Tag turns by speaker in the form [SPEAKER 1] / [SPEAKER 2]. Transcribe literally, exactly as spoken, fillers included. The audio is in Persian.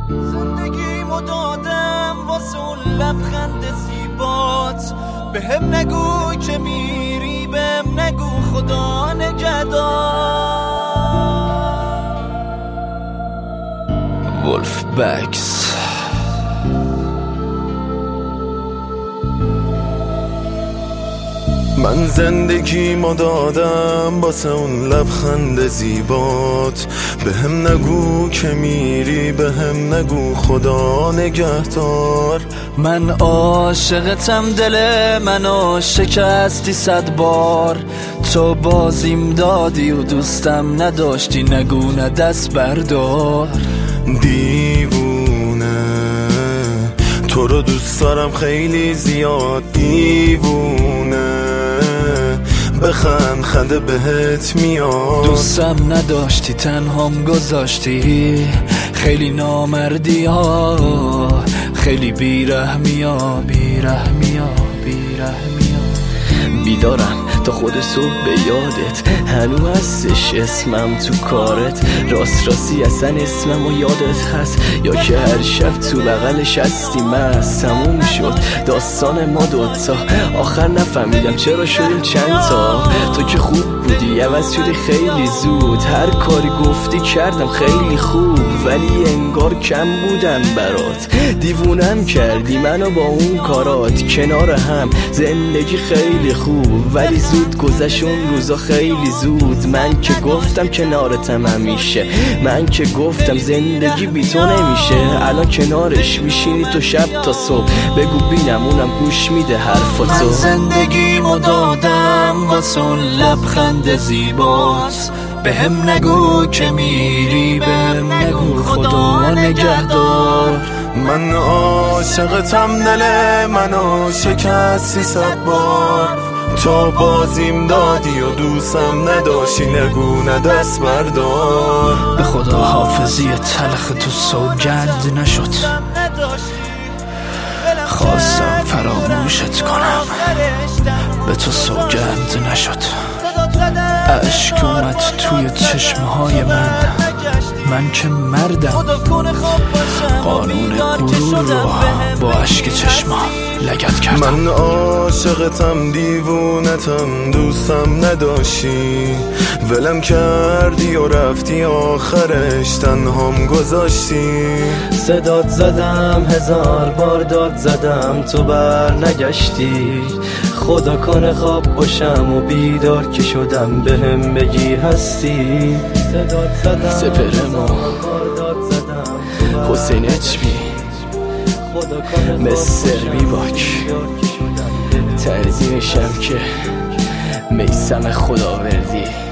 [SPEAKER 1] زندگیمو دادم واسه اون لبخند زیبات، به هم نگو که میری، به هم نگو خدا نگهدار. ولف بکس.
[SPEAKER 2] من زندگیمو دادم واسه اون لبخند زیبات، به هم نگو که میری، به هم نگو خدا نگهدار.
[SPEAKER 1] من عاشقتم، دل منو شکستی صد بار، تو بازیم دادی و دوستم نداشتی، نگو نه دست بردار.
[SPEAKER 2] دیوونه تو رو دوست دارم خیلی زیاد، دیوونه بخند خنده بهت میاد.
[SPEAKER 1] دوستم نداشتی تنهام گذاشتی، خیلی نامردی ها، خیلی بیرحمی ها، بیرحمی ها، بیرحمی ها.
[SPEAKER 3] بیدارم تا خود صبح به یادت، هنو هستش اسمم تو کارت، راست راستی اصلا اسمم و یادت هست، یا که هر شب تو بغلش هستی مست. تموم شد داستان ما دوتا، آخر نفهمیدم چرا شدیم چند تا. تو که خوب بودی عوض شدی خیلی زود، هر کاری گفتی کردم خیلی خوب، ولی انگار کم بودم برات. دیوونم کردی منو با اون کارات، کنار هم زندگی خیلی خوب، ولی زود گذشت اون روزا خیلی زود. من که گفتم کنارتم همیشه، من که گفتم زندگی بی تو نمیشه. الان کنارش میشینی تو شب تا صبح، بگو بینم اونم گوش میده حرفاتو.
[SPEAKER 1] من زندگیمو دادم واسه اون لبخند زیبات، به هم نگو که میری، به هم نگو خدا نگهدار.
[SPEAKER 2] من عاشقتم، دل منو شکستی صد بار، تو بازیم دادی و دوستم نداشتی، نگو نه دست بردار.
[SPEAKER 1] به خدا حافظی تلخ تو سوگند نشد، خواستم فراموشت کنم، به تو سوگند نشد. اشک اومد توی چشمهای من، من که مردم، قانون غرور رو با اشک چشمام لگد کردم.
[SPEAKER 2] من عاشقتم، دیوونتم، دوستم نداشتی، ولم کردی و رفتی، آخرش تنهام گذاشتی.
[SPEAKER 3] صدات زدم هزار بار داد زدم، تو بر نگشتی. خدا کنه خواب باشم و بیدار که شدم، به هم بگی هستی. صدات زدم
[SPEAKER 1] سپر ما
[SPEAKER 3] حسین اچبی، مستر بی باک، ترزیمشم که میسم خداوردی.